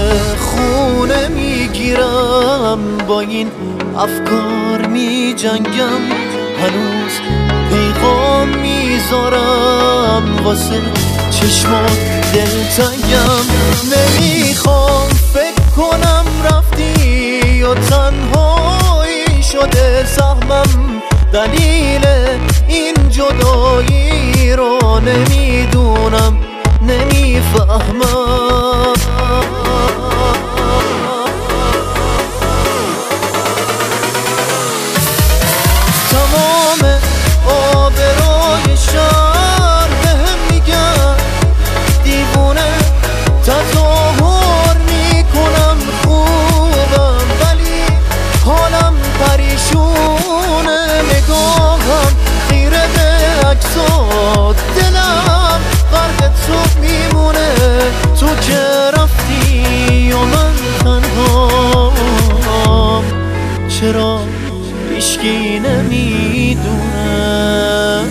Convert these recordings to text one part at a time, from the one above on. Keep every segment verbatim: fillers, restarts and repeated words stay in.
خونه میگیرم، با این افکار می جنگم، هنوز پیغام میذارم واسه چشمات دلتنگم. نمیخوام فکر کنم رفتی و تنهایی شده سهمم، دلیل این جدایی رو نمیدونم، نمیفهمم. تمام آبروی شهر بهم میگن دیوونه، تظاهر میکنم خوبم ولی حالم پریشونه. نگاهم خیره به عکسات، دلم غرق تو میمونه. تو که رفتی و من تنهام، چرا هیچکی نمیدونه؟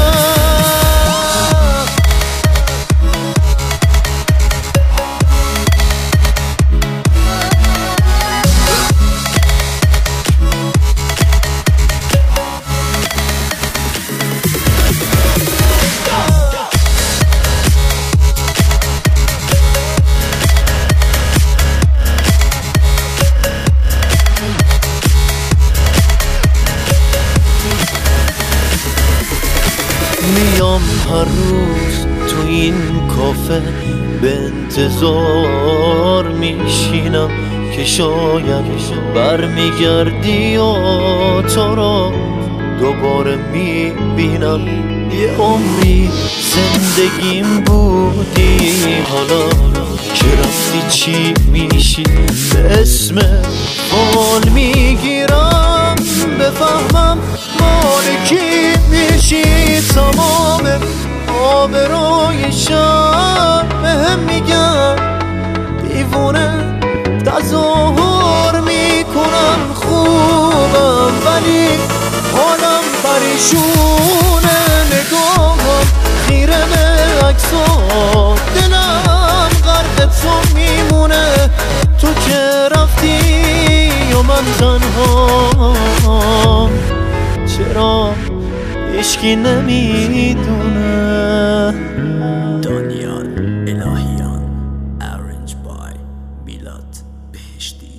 میام هر روز تو این کافه به انتظار میشینم که شاید برمیگردی و تو را دوباره میبینم. یه عمری زندگیم بودی، حالا که رفتی چی میشی؟ به اسم فال میگیرم بفهمم مالکی میشی. تمام آبروی شهر بهم میگن دیوونه، تظاهر میکنم خوبم ولی حالم پریشونه. نگاهم خیره به عکسات، دلم غرق تو میمونه. تو که رفتی و من تنهام، چرا هیچکی نمیدونه؟ دانیال الهیان، Arranged by میلاد بهشتی.